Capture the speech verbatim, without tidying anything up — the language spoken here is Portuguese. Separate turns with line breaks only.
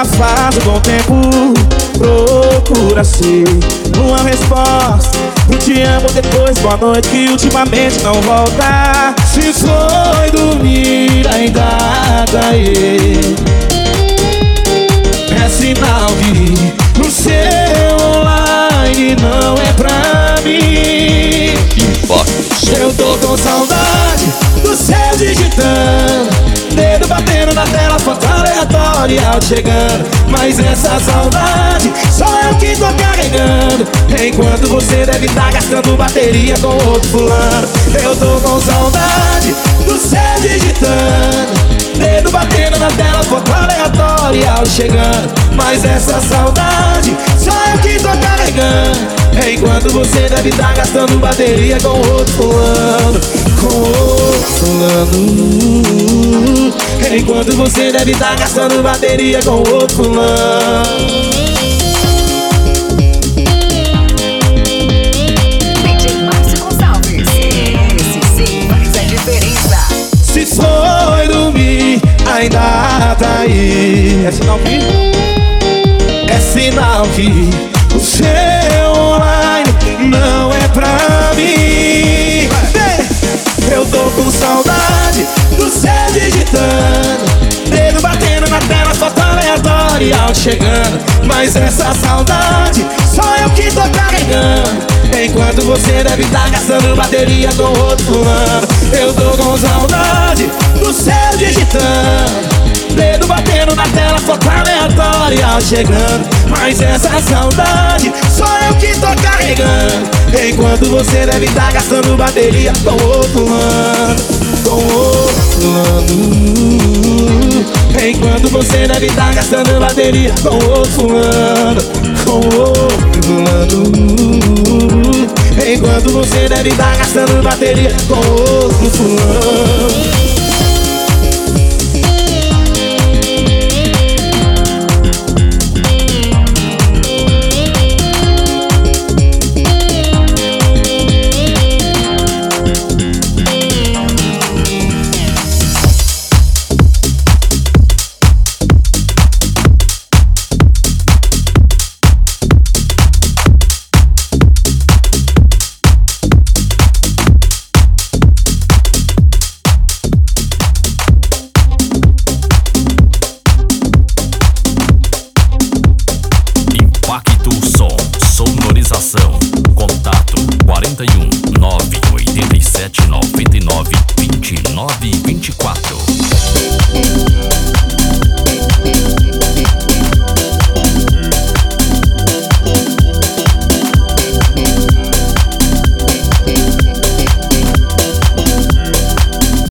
ela faz um bom tempo. Procura-se uma resposta. Eu te amo depois, boa noite, que ultimamente não volta. Se foi dormir, ainda tá aí. É sinal que o seu online não é pra mim. Eu tô com saudade do seu digitando, dedo batendo na tela, foto aleatória chegando. Mas essa saudade só eu que tô carregando, enquanto você deve estar gastando bateria com outro fulano. Eu tô com saudade do seu digitando, dedo batendo na tela, foto aleatória chegando. Mas essa saudade só eu que tô carregando, enquanto você deve estar gastando bateria com outro fulano. Com outro fulano. Enquanto você deve estar gastando bateria com outro fulano.
D J Márcio Gonçalves, esse sim faz a diferença.
Se foi dormir, ainda tá aí. É sinal que? É sinal que o seu online não é pra mim. Eu tô com saudade do seu digitando, dedo batendo na tela, foto aleatória chegando. Mas essa saudade só eu que tô carregando, enquanto você deve estar gastando bateria com outro fulano. Eu tô com saudade do seu digitando, dedo batendo na tela, foto aleatória chegando. Mas essa saudade só eu que tô carregando, enquanto você deve estar gastando bateria com outro fulano. Com outro fulano. Enquanto você deve estar gastando bateria com outro fulano. Com outro fulano. Enquanto você deve estar gastando bateria com outro fulano.
Contato quarenta e um, nove oitenta e sete, noventa e nove, vinte e nove, vinte e quatro.